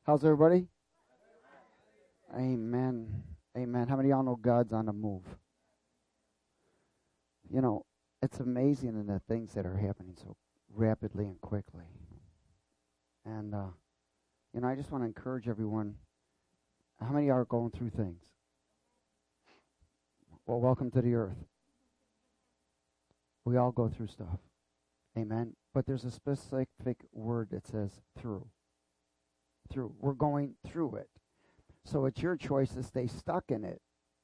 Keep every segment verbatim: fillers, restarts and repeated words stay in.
How's everybody? Amen. Amen. How many of y'all know God's on the move? You know, it's amazing in the things that are happening so rapidly and quickly. And, uh, you know, I just want to encourage everyone. How many are going through things? Well, welcome to the earth. We all go through stuff. Amen. But there's a specific word that says through. Through. We're going through it. So it's your choice to stay stuck in it.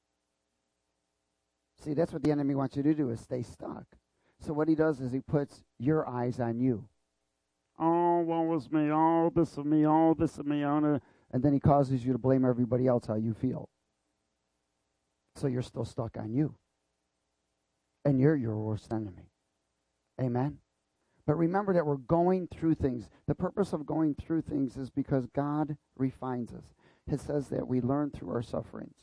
See, that's what the enemy wants you to do, is stay stuck. So what he does is he puts your eyes on you. Oh, woe is me. Oh, this is me. Oh, this is me. Oh, and then he causes you to blame everybody else how you feel. So you're still stuck on you. And you're your worst enemy. Amen? But remember that we're going through things. The purpose of going through things is because God refines us. It says that we learn through our sufferings.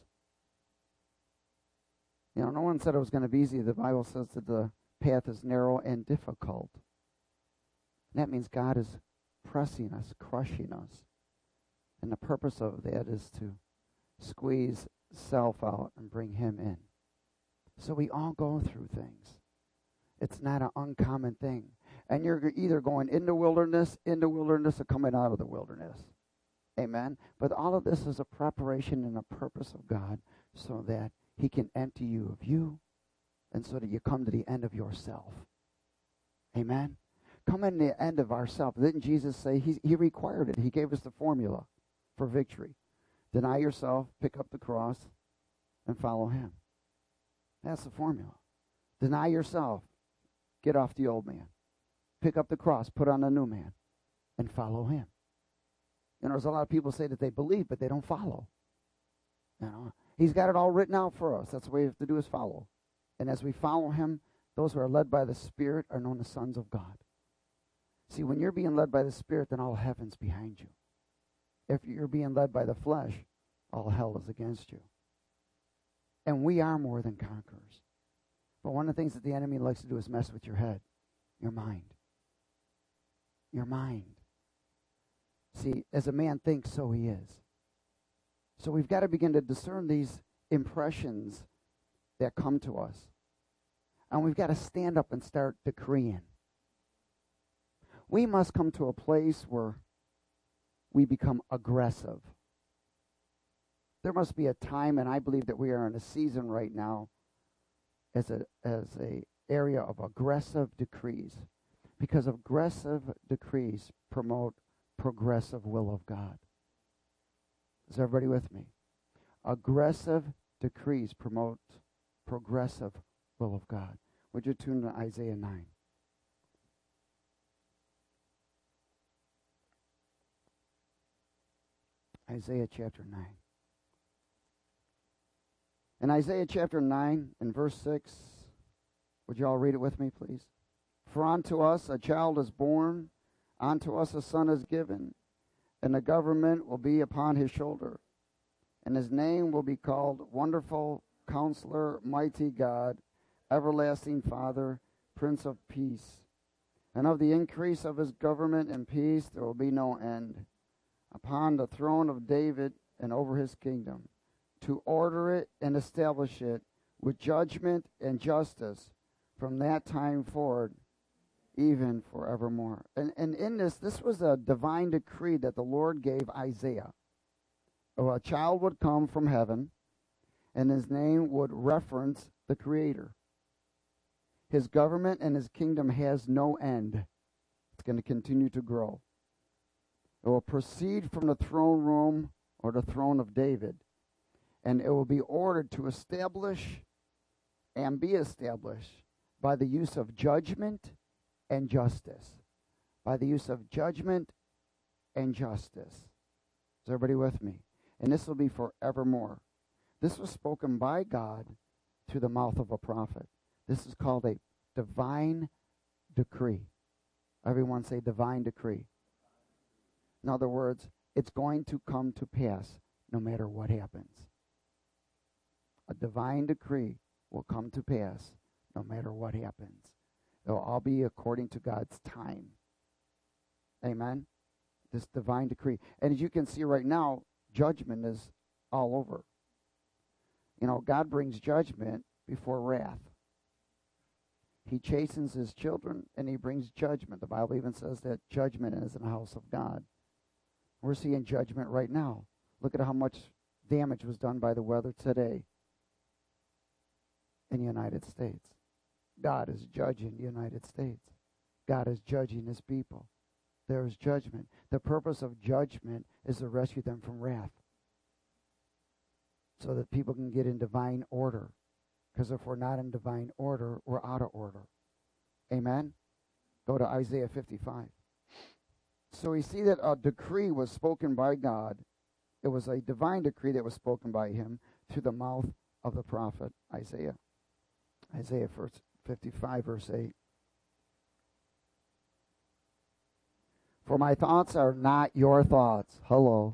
You know, no one said it was going to be easy. The Bible says that the path is narrow and difficult. And that means God is pressing us, crushing us. And the purpose of that is to squeeze self out and bring him in. So we all go through things. It's not an uncommon thing. And you're either going into wilderness, into wilderness, or coming out of the wilderness. Amen. But all of this is a preparation and a purpose of God so that he can empty you of you and so that you come to the end of yourself. Amen. Come in the end of ourself. Didn't Jesus say he, he required it? He gave us the formula for victory. Deny yourself, pick up the cross, and follow him. That's the formula. Deny yourself. Get off the old man. Pick up the cross, put on a new man, and follow him. You know, there's a lot of people say that they believe, but they don't follow. You know, he's got it all written out for us. That's what we have to do is follow. And as we follow him, those who are led by the Spirit are known as sons of God. See, when you're being led by the Spirit, then all heaven's behind you. If you're being led by the flesh, all hell is against you. And we are more than conquerors. But one of the things that the enemy likes to do is mess with your head, your mind. Your mind. See, as a man thinks, so he is. So we've got to begin to discern these impressions that come to us. And we've got to stand up and start decreeing. We must come to a place where we become aggressive. There must be a time, and I believe that we are in a season right now as a as a area of aggressive decrees. Because aggressive decrees promote progressive will of God. Is everybody with me? Aggressive decrees promote progressive will of God. Would you tune to Isaiah nine? Isaiah chapter nine. In Isaiah chapter nine and verse six, would you all read it with me, please? For unto us a child is born, unto us a son is given, and the government will be upon his shoulder. And his name will be called Wonderful Counselor, Mighty God, Everlasting Father, Prince of Peace. And of the increase of his government and peace there will be no end, upon the throne of David and over his kingdom, to order it and establish it with judgment and justice from that time forward, even forevermore. And, and in this, this was a divine decree that the Lord gave Isaiah. A child would come from heaven, and his name would reference the Creator. His government and his kingdom has no end. It's going to continue to grow. It will proceed from the throne room or the throne of David, and it will be ordered to establish and be established by the use of judgment and justice. By the use of judgment and justice. Is everybody with me? And this will be forevermore. This was spoken by God through the mouth of a prophet. This is called a divine decree. Everyone say divine decree. In other words, it's going to come to pass no matter what happens. A divine decree will come to pass no matter what happens. It will all be according to God's time. Amen? this divine decree. And as you can see right now, judgment is all over. You know, God brings judgment before wrath. He chastens his children, and he brings judgment. The Bible even says that judgment is in the house of God. We're seeing judgment right now. Look at how much damage was done by the weather today in the United States. God is judging the United States. God is judging his people. There is judgment. The purpose of judgment is to rescue them from wrath, so that people can get in divine order. Because if we're not in divine order, we're out of order. Amen? Go to Isaiah fifty-five. So we see that a decree was spoken by God. It was a divine decree that was spoken by him through the mouth of the prophet Isaiah. Isaiah fifty-five, verse eight. For my thoughts are not your thoughts. Hello.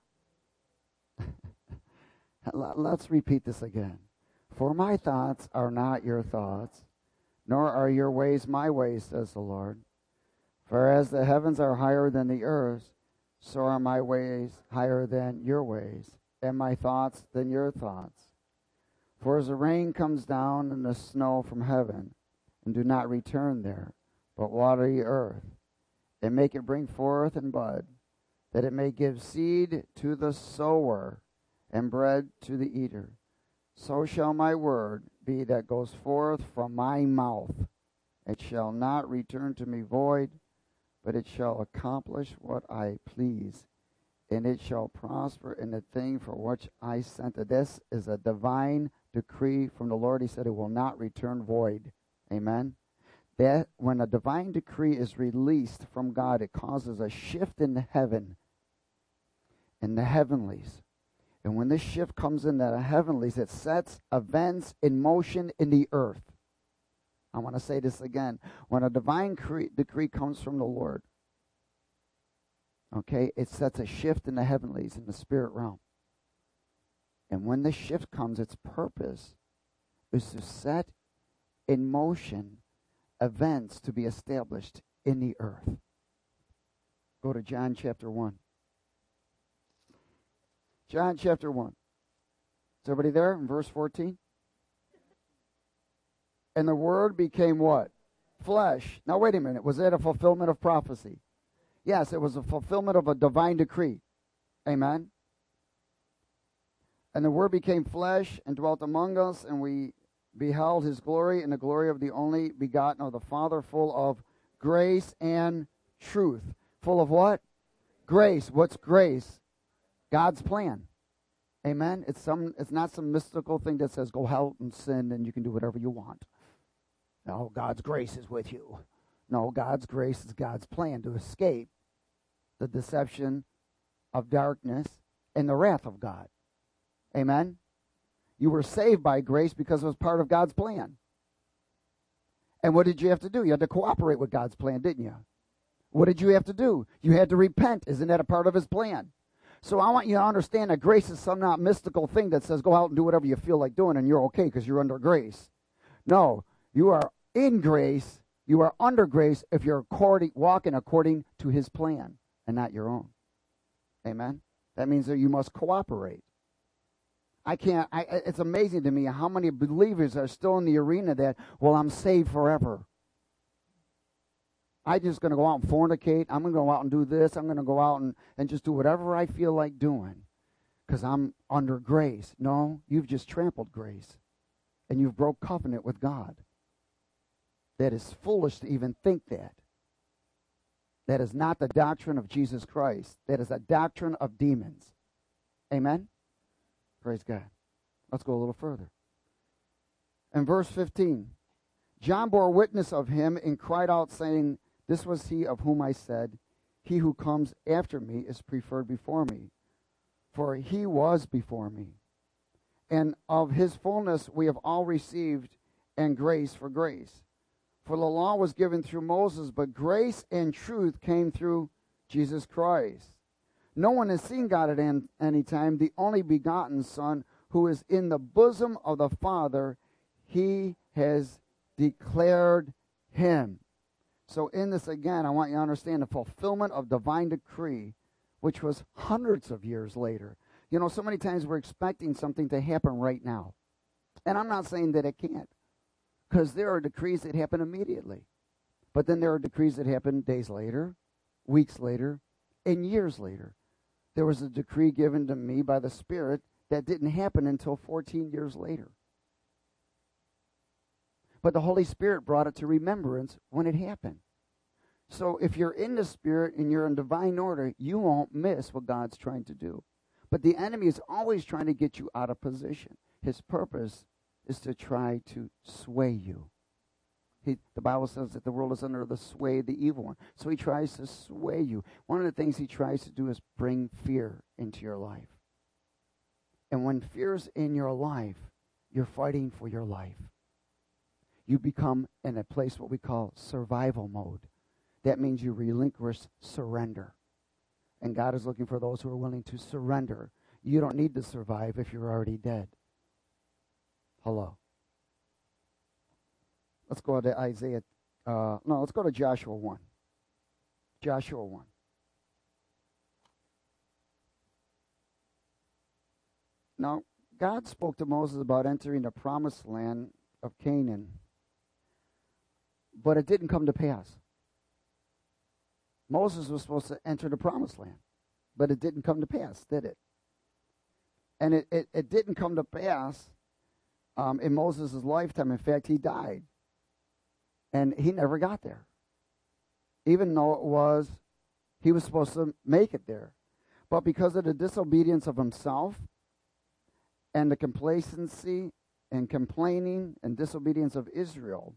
Let's repeat this again. For my thoughts are not your thoughts, nor are your ways my ways, says the Lord. For as the heavens are higher than the earth, so are my ways higher than your ways, and my thoughts than your thoughts. For as the rain comes down and the snow from heaven, and do not return there, but water the earth, and make it bring forth and bud, that it may give seed to the sower, and bread to the eater, so shall my word be that goes forth from my mouth. It shall not return to me void, but it shall accomplish what I please, and it shall prosper in the thing for which I sent it. This is a divine decree from the Lord. He said it will not return void. Amen. That when a divine decree is released from God, it causes a shift in heaven, in the heavenlies. And when this shift comes in the heavenlies, it sets events in motion in the earth. I want to say this again. When a divine cre- decree comes from the Lord, okay, it sets a shift in the heavenlies, in the spirit realm. And when this shift comes, its purpose is to set in motion events to be established in the earth. Go to John chapter one. John chapter one. Is everybody there in verse fourteen? And the Word became what? Flesh. Now wait a minute. Was that a fulfillment of prophecy? Yes, it was a fulfillment of a divine decree. Amen. And the Word became flesh and dwelt among us, and we beheld his glory, and the glory of the only begotten of the Father, full of grace and truth. Full of what? Grace. What's grace? God's plan. Amen. It's some it's not some mystical thing that says go out and sin and you can do whatever you want. No, God's grace is with you. No, God's grace is God's plan to escape the deception of darkness and the wrath of God. Amen. You were saved by grace because it was part of God's plan. And what did you have to do? You had to cooperate with God's plan, didn't you? What did you have to do? You had to repent. Isn't that a part of his plan? So I want you to understand that grace is some not mystical thing that says go out and do whatever you feel like doing and you're okay because you're under grace. No, you are in grace. You are under grace if you're according, walking according to his plan and not your own. Amen? That means that you must cooperate. I can't, I, it's amazing to me how many believers are still in the arena that, well, I'm saved forever. I'm just going to go out and fornicate. I'm going to go out and do this. I'm going to go out and, and just do whatever I feel like doing because I'm under grace. No, you've just trampled grace, and you've broke covenant with God. That is foolish to even think that. That is not the doctrine of Jesus Christ. That is a doctrine of demons. Amen? Praise God. Let's go a little further. In verse fifteen, John bore witness of him and cried out, saying, this was he of whom I said, he who comes after me is preferred before me, for he was before me. And of his fullness we have all received, and grace for grace. For the law was given through Moses, but grace and truth came through Jesus Christ. No one has seen God at any time. The only begotten Son, who is in the bosom of the Father, he has declared him. So in this, again, I want you to understand the fulfillment of divine decree, which was hundreds of years later. You know, so many times we're expecting something to happen right now. And I'm not saying that it can't, because there are decrees that happen immediately. But then there are decrees that happen days later, weeks later, and years later. There was a decree given to me by the Spirit that didn't happen until fourteen years later. But the Holy Spirit brought it to remembrance when it happened. So if you're in the Spirit and you're in divine order, you won't miss what God's trying to do. But the enemy is always trying to get you out of position. His purpose is to try to sway you. He, the Bible says that the world is under the sway of the evil one. So he tries to sway you. One of the things he tries to do is bring fear into your life. And when fear's in your life, you're fighting for your life. You become in a place what we call survival mode. That means you relinquish surrender. And God is looking for those who are willing to surrender. You don't need to survive if you're already dead. Hello. Let's go to Isaiah. Uh, no, let's go to Joshua one. Joshua one. Now, God spoke to Moses about entering the promised land of Canaan, but it didn't come to pass. Moses was supposed to enter the promised land, but it didn't come to pass, did it? And it, it, it didn't come to pass um, in Moses' lifetime. In fact, he died. And he never got there. Even though it was, he was supposed to make it there. But because of the disobedience of himself and the complacency and complaining and disobedience of Israel,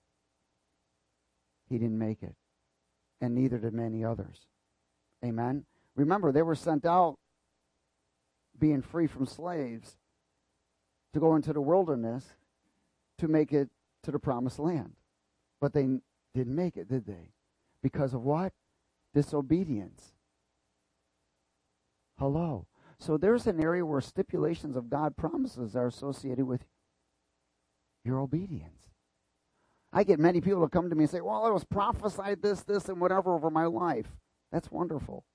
he didn't make it. And neither did many others. Amen? Remember, they were sent out being free from slaves to go into the wilderness to make it to the promised land. But they didn't make it, did they? Because of what? Disobedience. Hello. So there's an area where stipulations of God promises are associated with your obedience. I get many people to come to me and say, well, I was prophesied this, this, and whatever over my life. That's wonderful.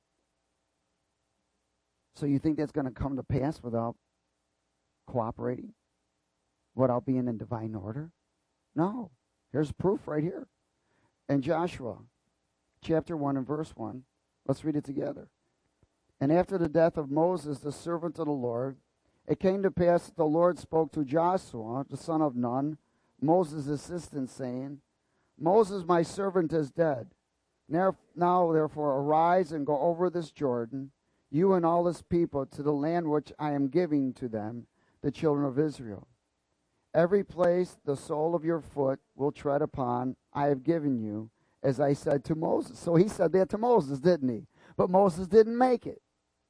So you think that's going to come to pass without cooperating? Without being in divine order? No. Here's proof right here. In Joshua, chapter one and verse one, let's read it together. And after the death of Moses, the servant of the Lord, it came to pass that the Lord spoke to Joshua, the son of Nun, Moses' assistant, saying, Moses, my servant, is dead. Now, now, therefore, arise and go over this Jordan, you and all this people, to the land which I am giving to them, the children of Israel. Every place the sole of your foot will tread upon, I have given you, as I said to Moses. So he said that to Moses, didn't he? But Moses didn't make it.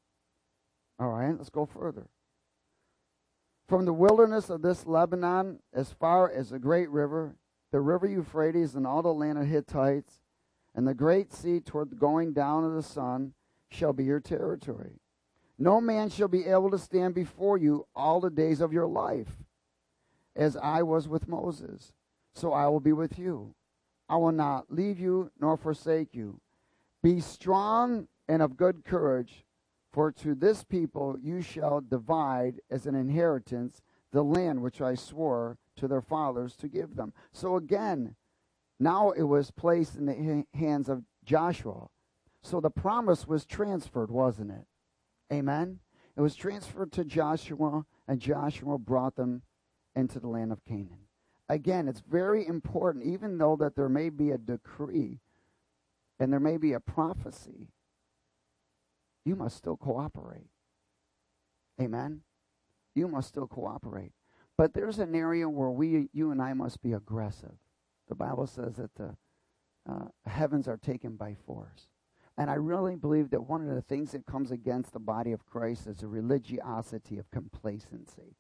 All right, let's go further. From the wilderness of this Lebanon, as far as the great river, the river Euphrates, and all the land of Hittites, and the great sea toward the going down of the sun, shall be your territory. No man shall be able to stand before you all the days of your life. As I was with Moses, so I will be with you. I will not leave you nor forsake you. Be strong and of good courage, for to this people you shall divide as an inheritance the land which I swore to their fathers to give them. So again, now it was placed in the hands of Joshua. So the promise was transferred, wasn't it? Amen? It was transferred to Joshua, and Joshua brought them into the land of Canaan. Again, it's very important, even though that there may be a decree and there may be a prophecy, you must still cooperate. Amen? You must still cooperate. But there's an area where we, you and I must be aggressive. The Bible says that the uh, heavens are taken by force. And I really believe that one of the things that comes against the body of Christ is a religiosity of complacency.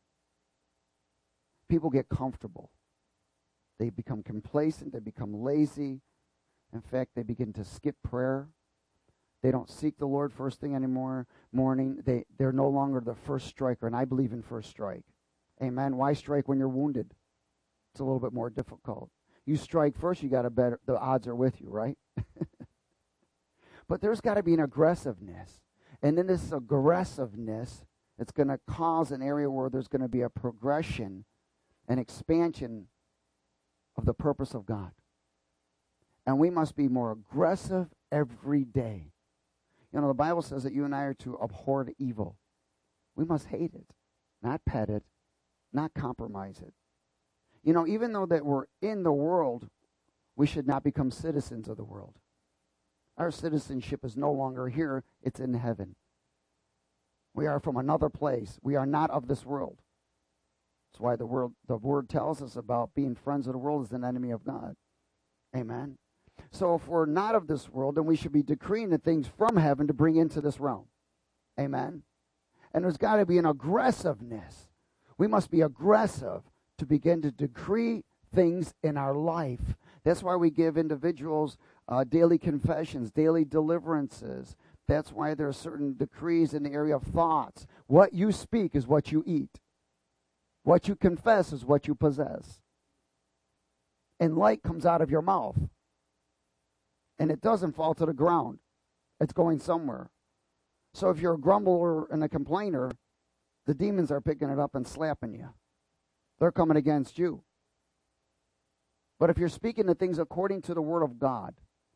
People get comfortable. They become complacent. They become lazy. In fact, they begin to skip prayer. They don't seek the Lord first thing anymore morning. They, they're no longer the first striker, and I believe in first strike. Amen. Why strike when you're wounded? It's a little bit more difficult. You strike first, you got a better, the odds are with you, right? But there's got to be an aggressiveness. And in this aggressiveness, it's going to cause an area where there's going to be a progression, an expansion of the purpose of God. And we must be more aggressive every day. You know, the Bible says that you and I are to abhor evil. We must hate it, not pet it, not compromise it. You know, even though that we're in the world, we should not become citizens of the world. Our citizenship is no longer here, it's in heaven. We are from another place. We are not of this world. That's why the word, the word tells us about being friends of the world is an enemy of God. Amen. So if we're not of this world, then we should be decreeing the things from heaven to bring into this realm. Amen. And there's got to be an aggressiveness. We must be aggressive to begin to decree things in our life. That's why we give individuals uh, daily confessions, daily deliverances. That's why there are certain decrees in the area of thoughts. What you speak is what you eat. What you confess is what you possess. And light comes out of your mouth. And it doesn't fall to the ground. It's going somewhere. So if you're a grumbler and a complainer, the demons are picking it up and slapping you. They're coming against you. But if you're speaking the things according to the word of God,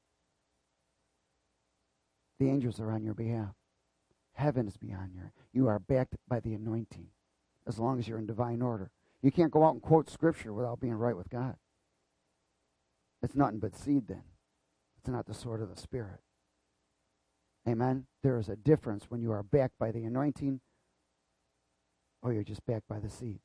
the angels are on your behalf. Heaven is beyond you. You are backed by the anointing as long as you're in divine order. You can't go out and quote scripture without being right with God. It's nothing but seed then. It's not the sword of the Spirit. Amen? There is a difference when you are backed by the anointing or you're just backed by the seed.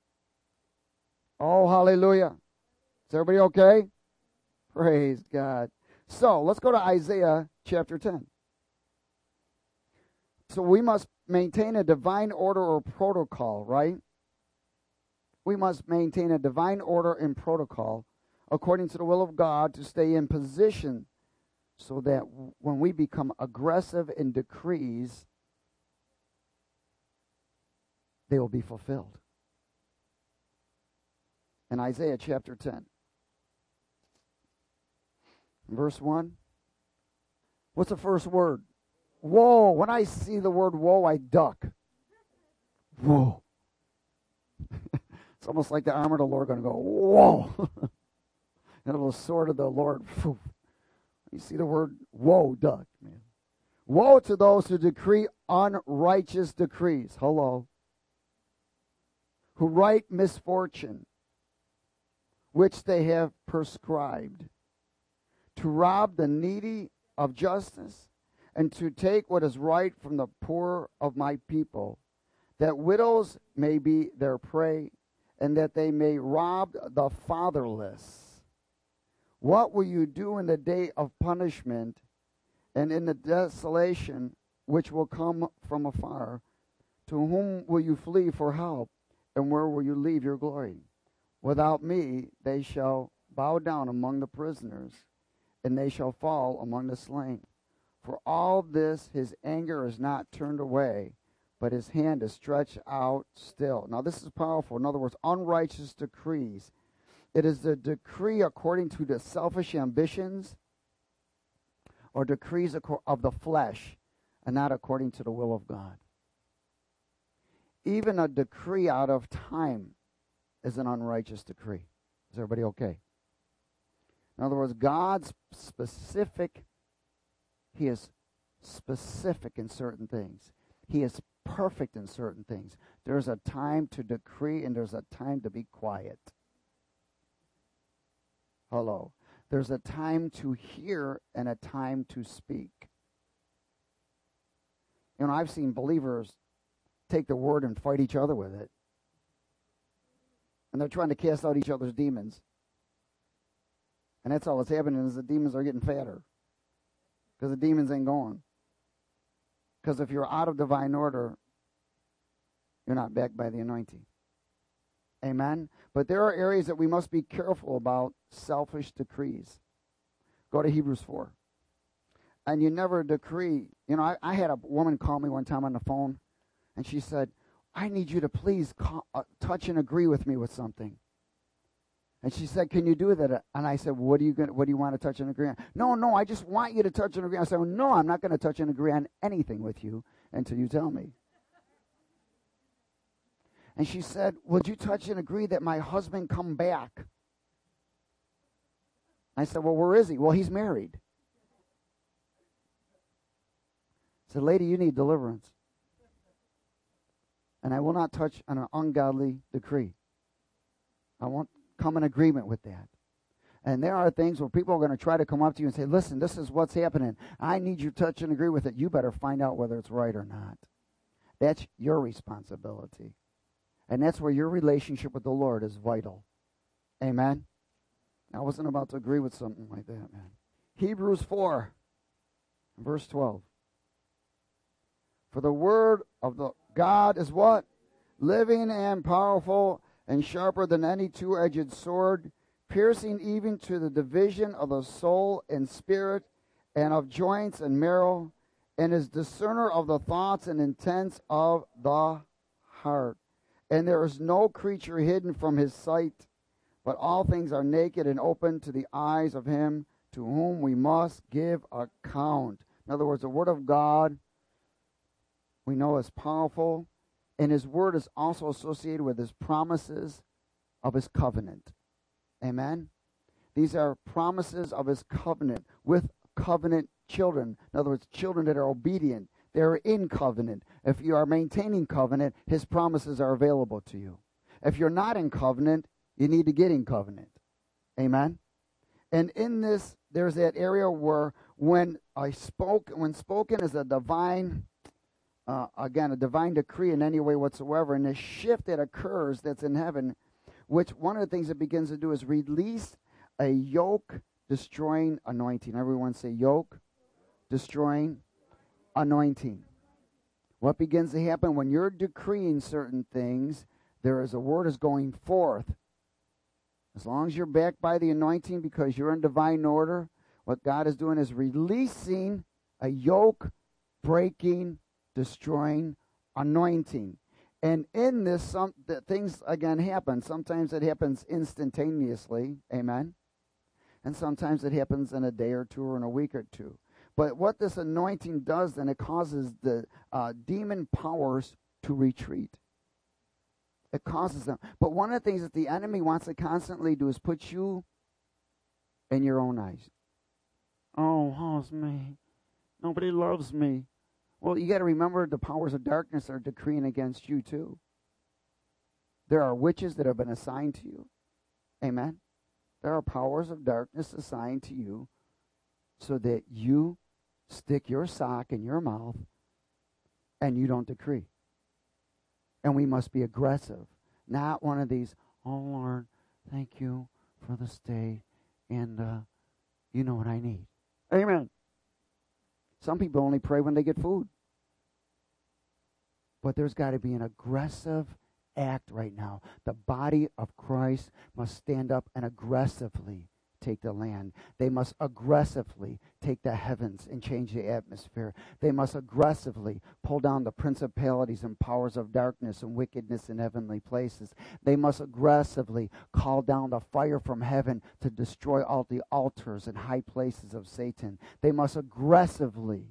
Oh, hallelujah. Is everybody okay? Praise God. So, let's go to Isaiah chapter ten. So, we must maintain a divine order or protocol, right? We must maintain a divine order and protocol according to the will of God to stay in position so that when we become aggressive in decrees, they will be fulfilled. In Isaiah chapter ten, verse one, what's the first word? Woe. When I see the word woe, I duck. Whoa. It's almost like the arm of the Lord going to go, whoa. And the sword of the Lord, phew. You see the word woe, duck, man. Woe to those who decree unrighteous decrees. Hello. Who write misfortune, which they have prescribed, to rob the needy of justice, and to take what is right from the poor of my people, that widows may be their prey, and that they may rob the fatherless. What will you do in the day of punishment, and in the desolation which will come from afar? To whom will you flee for help, and where will you leave your glory? Without me they shall bow down among the prisoners, and they shall fall among the slain. For all this his anger is not turned away, but his hand is stretched out still. Now this is powerful. In other words, unrighteous decrees. It is the decree according to the selfish ambitions or decrees of the flesh and not according to the will of God. Even a decree out of time is an unrighteous decree. Is everybody okay? In other words, God's specific, he is specific in certain things. He is perfect in certain things. There's a time to decree and there's a time to be quiet. Hello. There's a time to hear and a time to speak. You know, I've seen believers take the word and fight each other with it. And they're trying to cast out each other's demons. And that's all that's happening is the demons are getting fatter. Because the demons ain't going. Because if you're out of divine order, you're not backed by the anointing. Amen? But there are areas that we must be careful about selfish decrees. Go to Hebrews four. And you never decree. You know, I, I had a woman call me one time on the phone, and she said, I need you to please call, uh, touch and agree with me with something. And she said, can you do that? And I said, what do you gonna, what do you want to touch and agree on? No, no, I just want you to touch and agree. I said, well, no, I'm not going to touch and agree on anything with you until you tell me. And she said, would you touch and agree that my husband come back? I said, well, where is he? Well, he's married. I said, lady, you need deliverance. And I will not touch on an ungodly decree. I won't come in agreement with that. And there are things where people are going to try to come up to you and say, listen, this is what's happening. I need you to touch and agree with it. You better find out whether it's right or not. That's your responsibility. And that's where your relationship with the Lord is vital. Amen? I wasn't about to agree with something like that, man. Hebrews four, verse twelve. For the word of the God is what? Living and powerful and sharper than any two-edged sword, piercing even to the division of the soul and spirit and of joints and marrow, and is discerner of the thoughts and intents of the heart. And there is no creature hidden from his sight, but all things are naked and open to the eyes of him to whom we must give account. In other words, the word of God we know is powerful, and his word is also associated with his promises of his covenant. Amen? These are promises of his covenant with covenant children. In other words, children that are obedient. They're in covenant. If you are maintaining covenant, his promises are available to you. If you're not in covenant, you need to get in covenant. Amen? And in this, there's that area where when I spoke, when spoken is a divine Uh, again, a divine decree in any way whatsoever, and the shift that occurs that's in heaven, which one of the things it begins to do is release a yoke-destroying anointing. Everyone say yoke-destroying anointing. What begins to happen when you're decreeing certain things, there is a word is going forth. As long as you're backed by the anointing because you're in divine order, what God is doing is releasing a yoke-breaking destroying anointing. And in this, some the things again happen. Sometimes it happens instantaneously, amen, and sometimes it happens in a day or two or in a week or two. But what this anointing does, then, it causes the uh, demon powers to retreat. It causes them. But one of the things that the enemy wants to constantly do is put you in your own eyes. Oh, how's me? Nobody loves me. Well, you got to remember the powers of darkness are decreeing against you too. There are witches that have been assigned to you. Amen. There are powers of darkness assigned to you so that you stick your sock in your mouth and you don't decree. And we must be aggressive. Not one of these, oh, Lord, thank you for this day, and uh, you know what I need. Amen. Some people only pray when they get food. But there's got to be an aggressive act right now. The body of Christ must stand up and aggressively take the land. They must aggressively take the heavens and change the atmosphere. They must aggressively pull down the principalities and powers of darkness and wickedness in heavenly places. They must aggressively call down the fire from heaven to destroy all the altars and high places of Satan. They must aggressively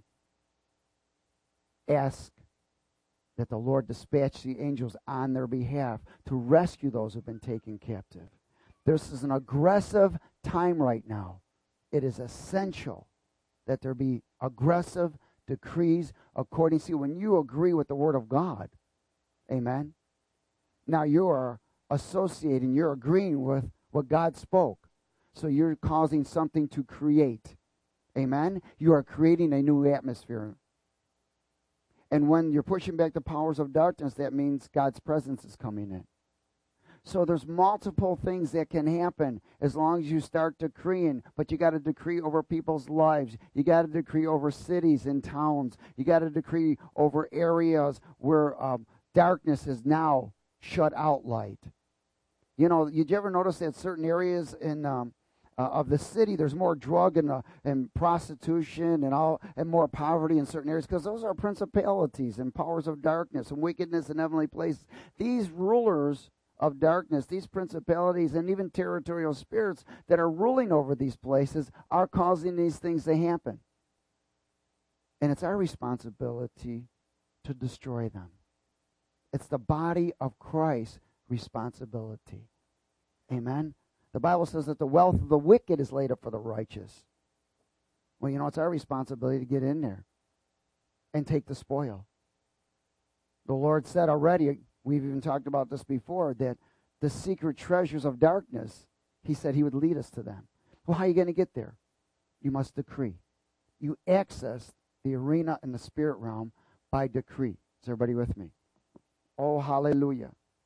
ask that the Lord dispatch the angels on their behalf to rescue those who have been taken captive. This is an aggressive time right now. It is essential that there be aggressive decrees according to when you agree with the Word of God. Amen. Now you are associating, you're agreeing with what God spoke. So you're causing something to create. Amen. You are creating a new atmosphere. And when you're pushing back the powers of darkness, that means God's presence is coming in. So there's multiple things that can happen as long as you start decreeing. But you got to decree over people's lives. You got to decree over cities and towns. You got to decree over areas where um, darkness is now shut out light. You know, did you ever notice that certain areas in um, uh, of the city, there's more drug and, uh, and prostitution and all, and more poverty in certain areas, because those are principalities and powers of darkness and wickedness in heavenly places. These rulers of darkness, these principalities and even territorial spirits that are ruling over these places are causing these things to happen. And it's our responsibility to destroy them. It's the body of Christ's responsibility. Amen? The Bible says that the wealth of the wicked is laid up for the righteous. Well, you know, it's our responsibility to get in there and take the spoil. The Lord said already, we've even talked about this before, that the secret treasures of darkness, he said he would lead us to them. Well, how are you going to get there? You must decree. You access the arena in the spirit realm by decree. Is everybody with me? Oh, hallelujah.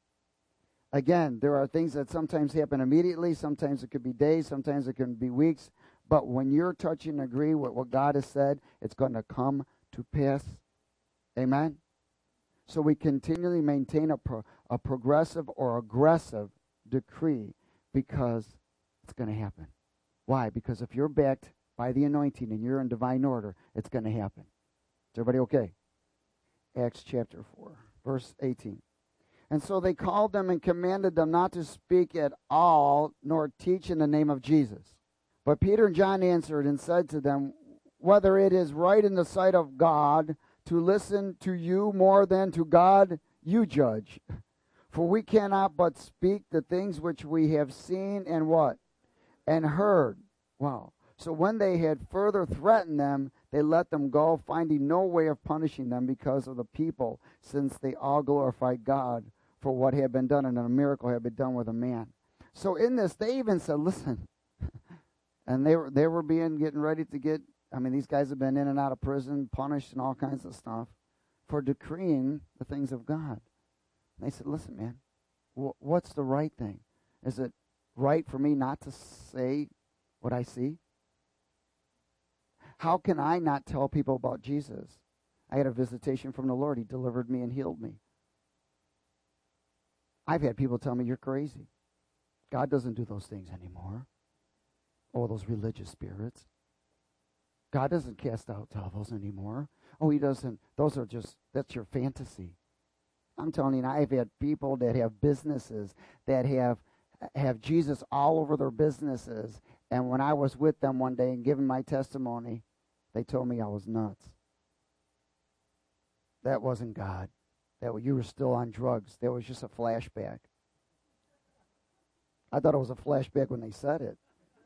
Again, there are things that sometimes happen immediately. Sometimes it could be days. Sometimes it can be weeks. But when you're touching and agree with what God has said, it's going to come to pass. Amen? So we continually maintain a, pro, a progressive or aggressive decree because it's going to happen. Why? Because if you're backed by the anointing and you're in divine order, it's going to happen. Is everybody okay? Acts chapter four, verse eighteen. And so they called them and commanded them not to speak at all, nor teach in the name of Jesus. But Peter and John answered and said to them, whether it is right in the sight of God to listen to you more than to God, you judge. For we cannot but speak the things which we have seen and what? And heard. Wow. So when they had further threatened them, they let them go, finding no way of punishing them because of the people, since they all glorified God for what had been done, and a miracle had been done with a man. So in this, they even said, listen, and they were they were being getting ready to get, I mean, these guys have been in and out of prison, punished and all kinds of stuff for decreeing the things of God. And they said, listen, man, wh- what's the right thing? Is it right for me not to say what I see? How can I not tell people about Jesus? I had a visitation from the Lord. He delivered me and healed me. I've had people tell me, you're crazy. God doesn't do those things anymore. Oh, those religious spirits. God doesn't cast out devils anymore. Oh, he doesn't. Those are just, that's your fantasy. I'm telling you, I've had people that have businesses that have have Jesus all over their businesses. And when I was with them one day and giving my testimony, they told me I was nuts. That wasn't God. That you were still on drugs. That was just a flashback. I thought it was a flashback when they said it.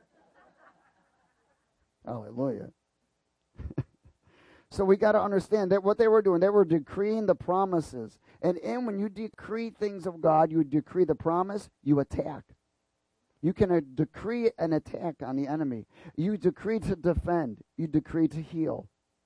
Hallelujah. So we got to understand that what they were doing, they were decreeing the promises. And in when you decree things of God, you decree the promise, you attack. You can uh, decree an attack on the enemy. You decree to defend. You decree to heal.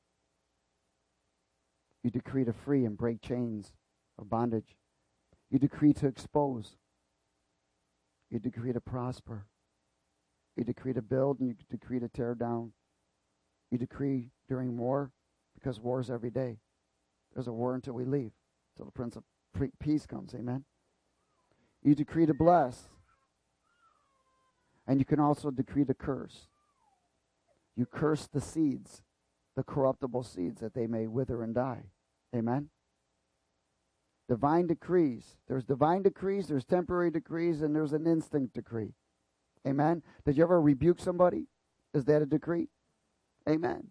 You decree to free and break chains of bondage. You decree to expose. You decree to prosper. You decree to build, and you decree to tear down. You decree during war, because war is every day. There's a war until we leave, until the Prince of Peace comes. Amen. You decree to bless. And you can also decree to curse. You curse the seeds, the corruptible seeds, that they may wither and die. Amen. Divine decrees. There's divine decrees, there's temporary decrees, and there's an instant decree. Amen. Did you ever rebuke somebody? Is that a decree? Amen.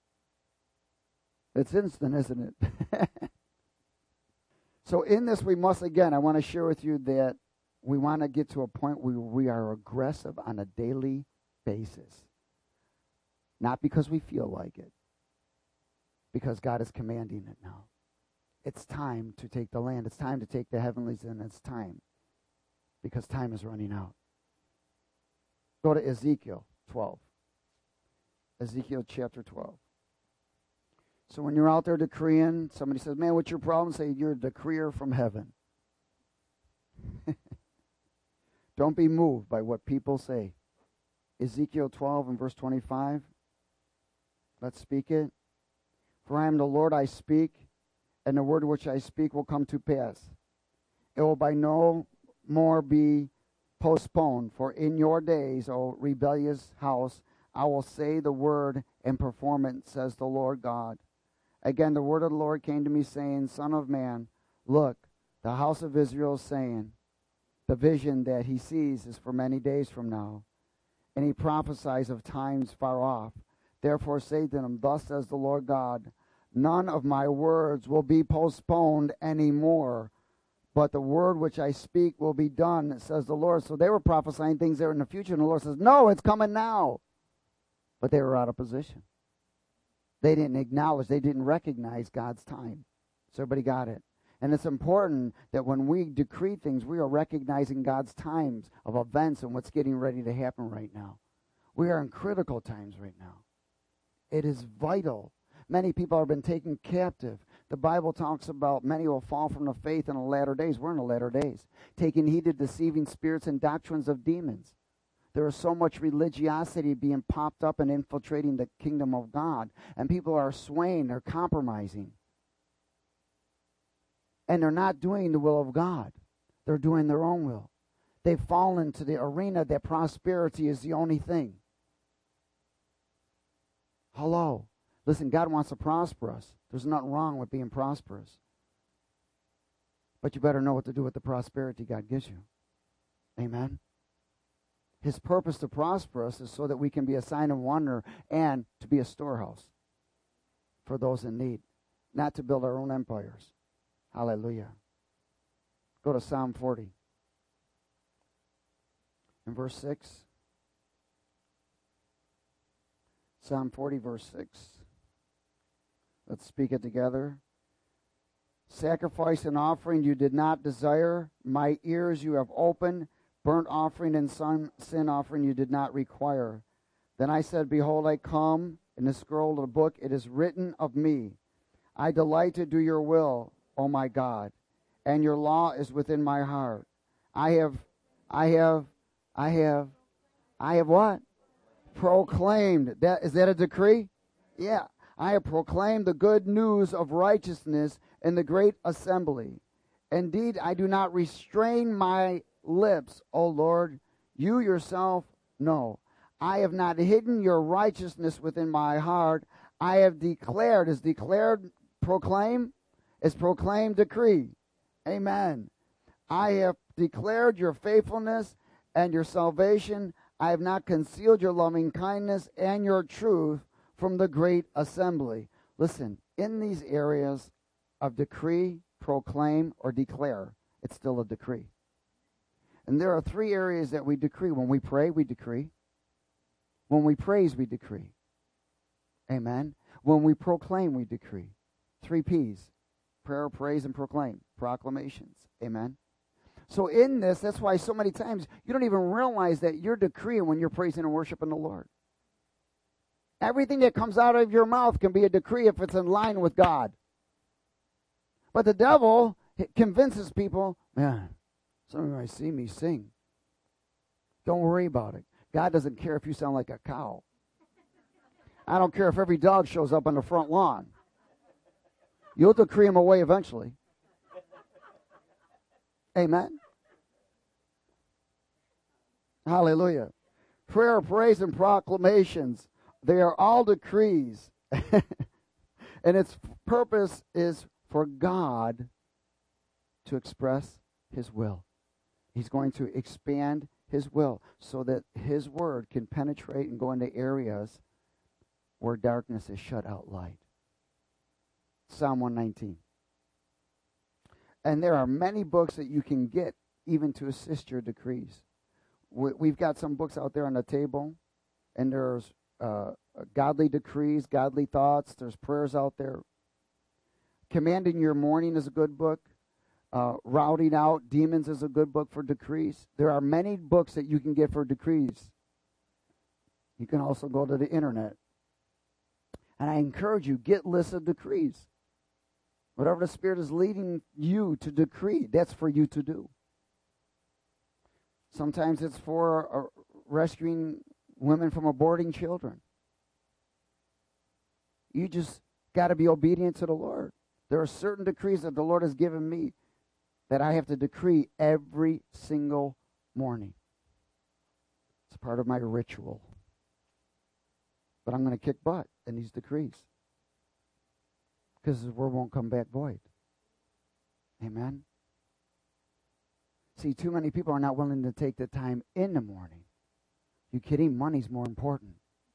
It's instant, isn't it? So in this, we must, again, I want to share with you that we want to get to a point where we are aggressive on a daily basis. Not because we feel like it, because God is commanding it now. It's time to take the land. It's time to take the heavenlies in. It's time, because time is running out. Go to Ezekiel twelve. Ezekiel chapter twelve. So when you're out there decreeing, somebody says, man, what's your problem? Say, you're a decreer from heaven. Don't be moved by what people say. Ezekiel twelve and verse twenty-five. Let's speak it. For I am the Lord, I speak, and the word which I speak will come to pass. It will by no more be postponed. For in your days, O rebellious house, I will say the word and perform it, says the Lord God. Again, the word of the Lord came to me, saying, Son of man, look, the house of Israel is saying, The vision that he sees is for many days from now, and he prophesies of times far off. Therefore say to them, thus says the Lord God, none of my words will be postponed anymore, but the word which I speak will be done, says the Lord. So they were prophesying things that are in the future, and the Lord says, no, it's coming now. But they were out of position. They didn't acknowledge, they didn't recognize God's time. So everybody got it. And it's important that when we decree things, we are recognizing God's times of events and what's getting ready to happen right now. We are in critical times right now. It is vital. Many people have been taken captive. The Bible talks about many will fall from the faith in the latter days. We're in the latter days. Taking heed to deceiving spirits and doctrines of demons. There is so much religiosity being popped up and infiltrating the kingdom of God. And people are swaying, they're compromising. And they're not doing the will of God. They're doing their own will. They've fallen to the arena that prosperity is the only thing. Hello. Listen, God wants to prosper us. There's nothing wrong with being prosperous. But you better know what to do with the prosperity God gives you. Amen. His purpose to prosper us is so that we can be a sign of wonder and to be a storehouse for those in need, not to build our own empires. Hallelujah. Go to Psalm forty. In verse six. Psalm forty, verse six. Let's speak it together. Sacrifice and offering you did not desire. My ears you have opened. Burnt offering and sin offering you did not require. Then I said, behold, I come. In the scroll of the book it is written of me. I delight to do your will, O my God, and your law is within my heart. I have, I have, I have, I have what? Proclaimed. That, is that a decree? Yeah. I have proclaimed the good news of righteousness in the great assembly. Indeed, I do not restrain my lips, O Lord. You yourself know. I have not hidden your righteousness within my heart. I have declared. Is declared proclaim? Is proclaimed decree. Amen. I have declared your faithfulness and your salvation. I have not concealed your loving kindness and your truth from the great assembly. Listen, in these areas of decree, proclaim, or declare, it's still a decree. And there are three areas that we decree. When we pray, we decree. When we praise, we decree. Amen. When we proclaim, we decree. Three P's. Prayer, praise, and proclaim. Proclamations. Amen. So in this, that's why so many times you don't even realize that you're decreeing when you're praising and worshiping the Lord. Everything that comes out of your mouth can be a decree if it's in line with God. But the devil convinces people, man, some of you might see me sing. Don't worry about it. God doesn't care if you sound like a cow. I don't care if every dog shows up on the front lawn. You'll decree them away eventually. Amen. Hallelujah. Prayer, praise, and proclamations. They are all decrees. And its purpose is for God to express his will. He's going to expand his will so that his word can penetrate and go into areas where darkness has shut out light. Psalm one nineteen. And there are many books that you can get even to assist your decrees. We've got some books out there on the table, and there's uh, godly decrees, godly thoughts. There's prayers out there. Commanding Your Morning is a good book. Uh, Routing Out Demons is a good book for decrees. There are many books that you can get for decrees. You can also go to the internet. And I encourage you, get lists of decrees. Whatever the Spirit is leading you to decree, that's for you to do. Sometimes it's for uh, rescuing women from aborting children. You just got to be obedient to the Lord. There are certain decrees that the Lord has given me that I have to decree every single morning. It's part of my ritual. But I'm going to kick butt in these decrees, because his word won't come back void. Amen. See, too many people are not willing to take the time in the morning. You kidding? Money's more important.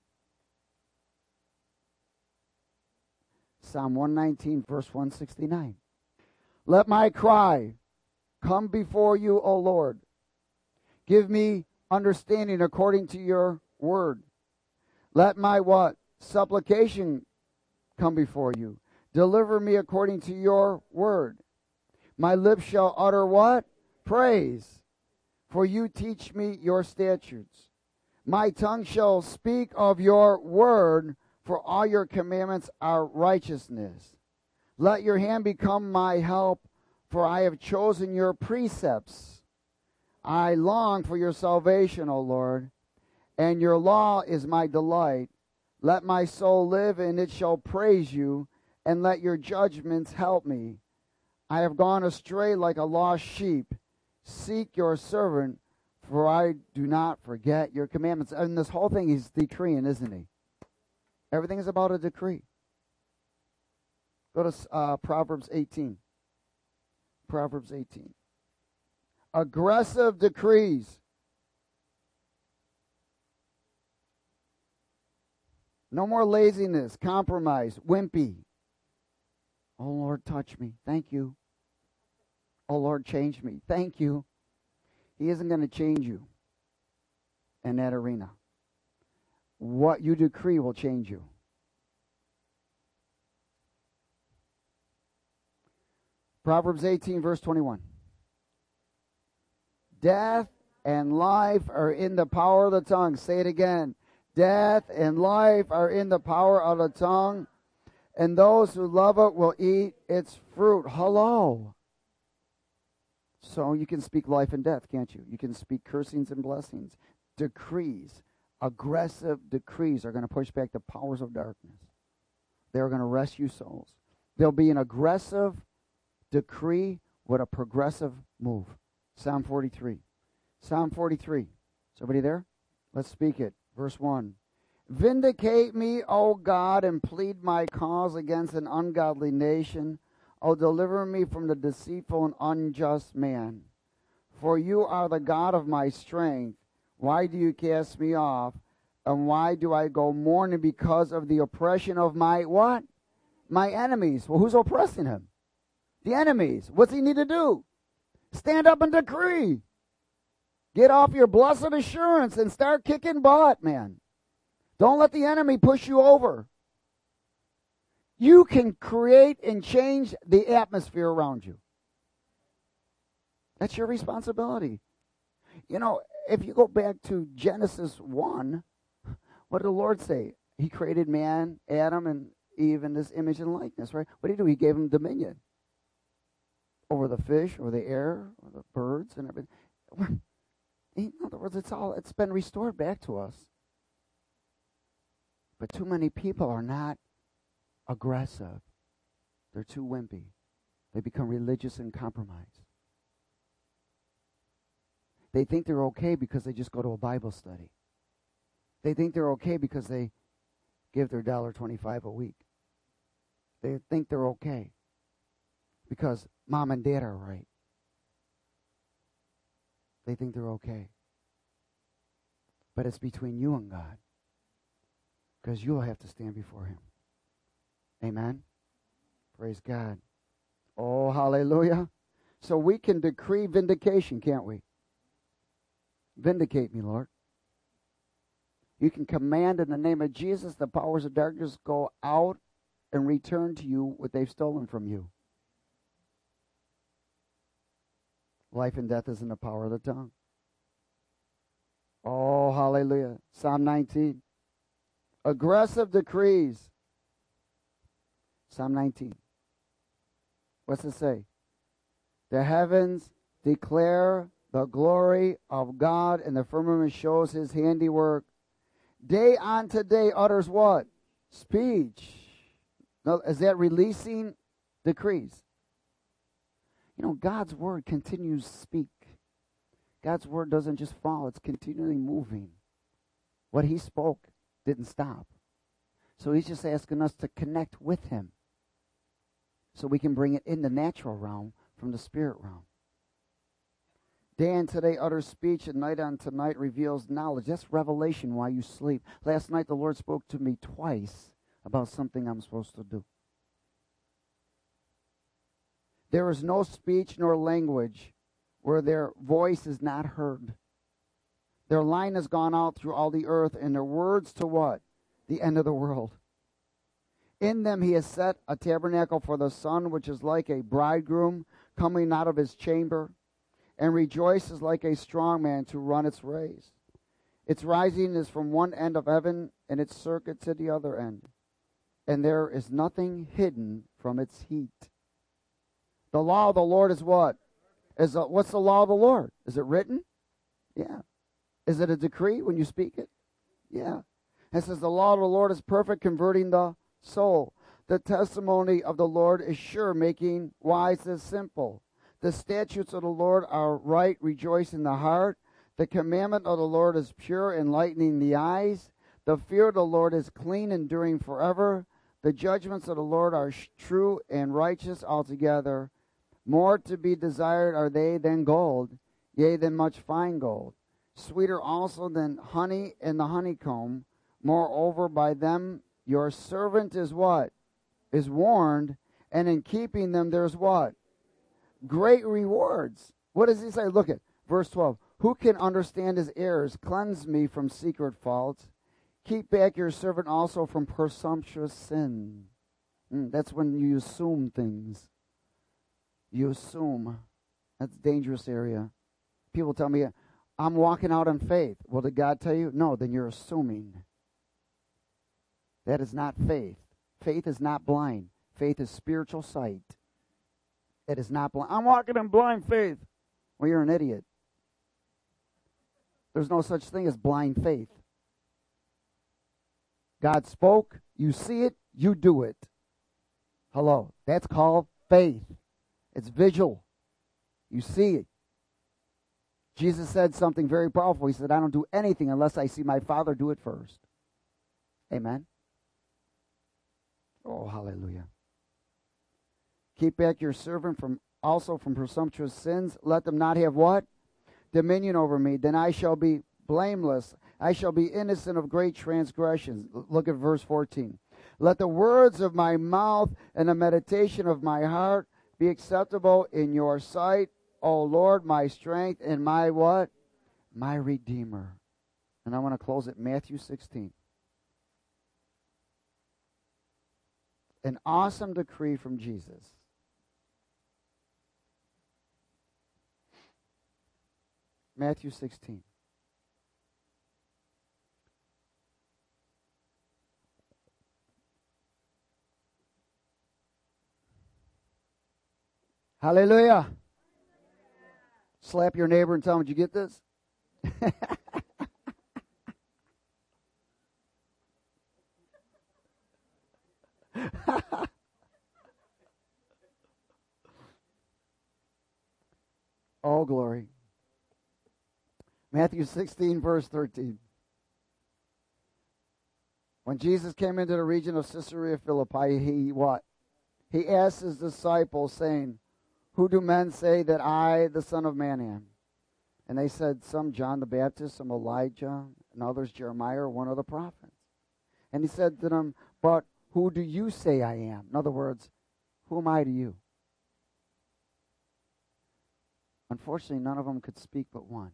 Psalm one nineteen, verse one sixty-nine. Let my cry come before you, O Lord. Give me understanding according to your word. Let my what? Supplication come before you. Deliver me according to your word. My lips shall utter what? Praise. For you teach me your statutes. My tongue shall speak of your word, for all your commandments are righteousness. Let your hand become my help, for I have chosen your precepts. I long for your salvation, O Lord, and your law is my delight. Let my soul live, and it shall praise you, and let your judgments help me. I have gone astray like a lost sheep. Seek your servant, for I do not forget your commandments. And this whole thing he's decreeing, isn't he? Everything is about a decree. Go to uh, Proverbs eighteen. Proverbs eighteen. Aggressive decrees. No more laziness, compromise, wimpy. Oh, Lord, touch me. Thank you. Oh, Lord, change me. Thank you. He isn't going to change you in that arena. What you decree will change you. Proverbs eighteen, verse twenty-one. Death and life are in the power of the tongue. Say it again. Death and life are in the power of the tongue, and those who love it will eat its fruit. Hello. So you can speak life and death, can't you? You can speak cursings and blessings. Decrees, aggressive decrees are going to push back the powers of darkness. They're going to rescue souls. There'll be an aggressive decree with a progressive move. Psalm forty-three. Psalm forty-three. Is everybody there? Let's speak it. Verse one. Vindicate me, O God, and plead my cause against an ungodly nation. O deliver me from the deceitful and unjust man. For you are the God of my strength. Why do you cast me off? And why do I go mourning because of the oppression of my what? My enemies. Well, who's oppressing him? The enemies. What's he need to do? Stand up and decree. Get off your blessed assurance and start kicking butt, man. Don't let the enemy push you over. You can create and change the atmosphere around you. That's your responsibility. You know, if you go back to Genesis one, what did the Lord say? He created man, Adam, and Eve in this image and likeness, right? What did he do? He gave them dominion over the fish, or the air, or the birds, and everything. In other words, it's all it's been restored back to us. But too many people are not aggressive. They're too wimpy. They become religious and compromised. They think they're okay because they just go to a Bible study. They think they're okay because they give their one dollar twenty-five a week. They think they're okay because mom and dad are right. They think they're okay. But it's between you and God, because you'll have to stand before him. Amen? Praise God. Oh, hallelujah. So we can decree vindication, can't we? Vindicate me, Lord. You can command in the name of Jesus the powers of darkness go out and return to you what they've stolen from you. Life and death is in the power of the tongue. Oh, hallelujah. Psalm nineteen. Aggressive decrees. Psalm nineteen. What's it say? The heavens declare the glory of God, and the firmament shows his handiwork. Day unto day utters what? Speech. Now, is that releasing decrees? You know, God's word continues to speak. God's word doesn't just fall, it's continually moving. What he spoke didn't stop. So he's just asking us to connect with him so we can bring it in the natural realm from the spirit realm. Day unto day utters speech, and night unto night reveals knowledge. That's revelation while you sleep. Last night the Lord spoke to me twice about something I'm supposed to do. There is no speech nor language where their voice is not heard. Their line has gone out through all the earth, and their words to what? The end of the world. In them he has set a tabernacle for the sun, which is like a bridegroom coming out of his chamber, and rejoices like a strong man to run its race. Its rising is from one end of heaven, and its circuit to the other end. And there is nothing hidden from its heat. The law of the Lord is what? Is a, what's the law of the Lord? Is it written? Yeah. Is it a decree when you speak it? Yeah. It says the law of the Lord is perfect, converting the soul. The testimony of the Lord is sure, making wise the simple. The statutes of the Lord are right, rejoicing the heart. The commandment of the Lord is pure, enlightening the eyes. The fear of the Lord is clean, enduring forever. The judgments of the Lord are sh- true and righteous altogether. More to be desired are they than gold, yea, than much fine gold. Sweeter also than honey and the honeycomb. Moreover, by them your servant is what? Is warned, and in keeping them there's what? Great rewards. What does he say? Look at verse twelve. Who can understand his errors? Cleanse me from secret faults. Keep back your servant also from presumptuous sin. Mm, that's when you assume things. You assume. That's a dangerous area. People tell me, I'm walking out in faith. Well, did God tell you? No, then you're assuming. That is not faith. Faith is not blind. Faith is spiritual sight. It is not blind. I'm walking in blind faith. Well, you're an idiot. There's no such thing as blind faith. God spoke, you see it, you do it. Hello. That's called faith. It's visual. You see it. Jesus said something very powerful. He said, I don't do anything unless I see my Father do it first. Amen. Oh, hallelujah. Keep back your servant from also from presumptuous sins. Let them not have what? Dominion over me. Then I shall be blameless. I shall be innocent of great transgressions. Look at verse fourteen. Let the words of my mouth and the meditation of my heart be acceptable in your sight, O Lord, my strength and my what? My Redeemer. And I want to close at Matthew sixteen. An awesome decree from Jesus. Matthew sixteen. Hallelujah. Slap your neighbor and tell him, did you get this? Oh, glory. Matthew sixteen, verse thirteen. When Jesus came into the region of Caesarea Philippi, he what? He asked his disciples, saying, who do men say that I, the Son of Man, am? And they said, some John the Baptist, some Elijah, and others Jeremiah or one of the prophets. And he said to them, but who do you say I am? In other words, who am I to you? Unfortunately, none of them could speak but one.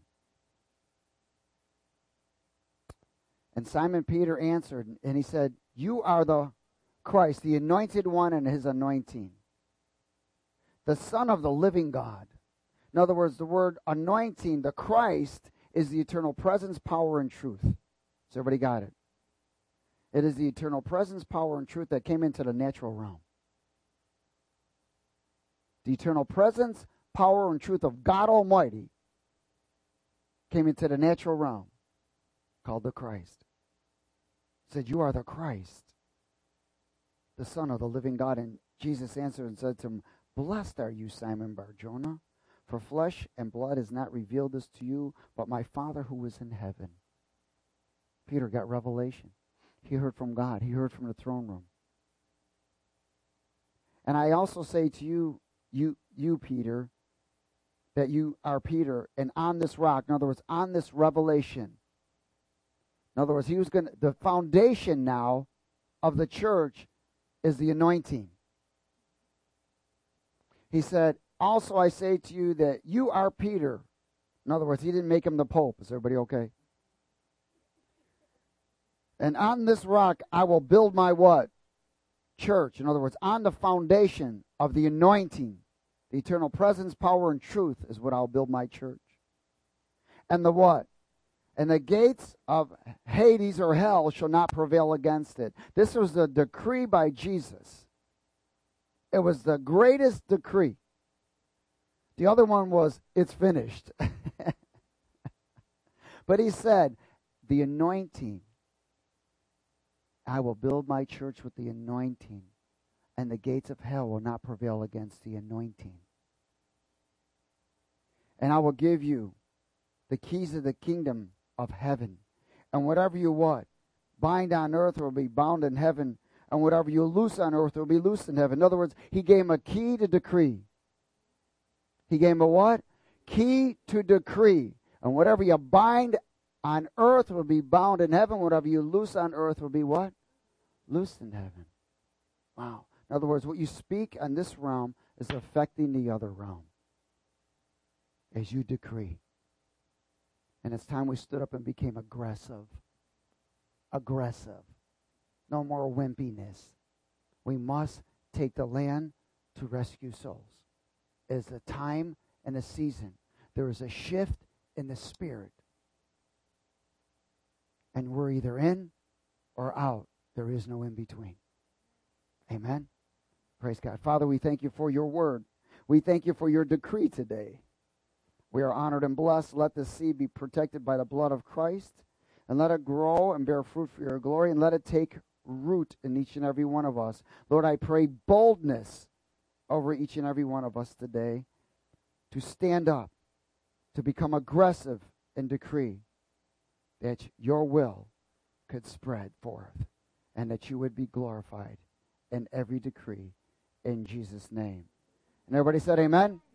And Simon Peter answered, and he said, you are the Christ, the anointed one, and his anointing, the Son of the living God. In other words, the word anointing, the Christ, is the eternal presence, power, and truth. So everybody got it? It is the eternal presence, power, and truth that came into the natural realm. The eternal presence, power, and truth of God Almighty came into the natural realm, called the Christ. He said, you are the Christ, the Son of the living God. And Jesus answered and said to him, blessed are you, Simon Bar-Jonah, for flesh and blood has not revealed this to you, but my Father who is in heaven. Peter got revelation. He heard from God. He heard from the throne room. And I also say to you, you, you Peter, that you are Peter, and on this rock, in other words, on this revelation. In other words, he was going to, the foundation now of the church is the anointing. He said, also I say to you that you are Peter. In other words, he didn't make him the Pope. Is everybody okay? And on this rock I will build my what? Church. In other words, on the foundation of the anointing, the eternal presence, power, and truth is what I'll build my church. And the what? And the gates of Hades or hell shall not prevail against it. This was the decree by Jesus. It was the greatest decree. The other one was, it's finished. But he said, the anointing, I will build my church with the anointing, and the gates of hell will not prevail against the anointing. And I will give you the keys of the kingdom of heaven. And whatever you what? Bind on earth will be bound in heaven, and whatever you loose on earth will be loosed in heaven. In other words, he gave him a key to decree. He gave him a what? Key to decree. And whatever you bind on earth will be bound in heaven. Whatever you loose on earth will be what? Loosed in heaven. Wow. In other words, what you speak on this realm is affecting the other realm as you decree. And it's time we stood up and became aggressive. Aggressive. No more wimpiness. We must take the land to rescue souls. It is a time and a season. There is a shift in the spirit. And we're either in or out. There is no in between. Amen. Praise God. Father, we thank you for your word. We thank you for your decree today. We are honored and blessed. Let this seed be protected by the blood of Christ, and let it grow and bear fruit for your glory, and let it take root in each and every one of us. Lord, I pray boldness over each and every one of us today to stand up, to become aggressive and decree that your will could spread forth and that you would be glorified in every decree in Jesus' name. And everybody said amen.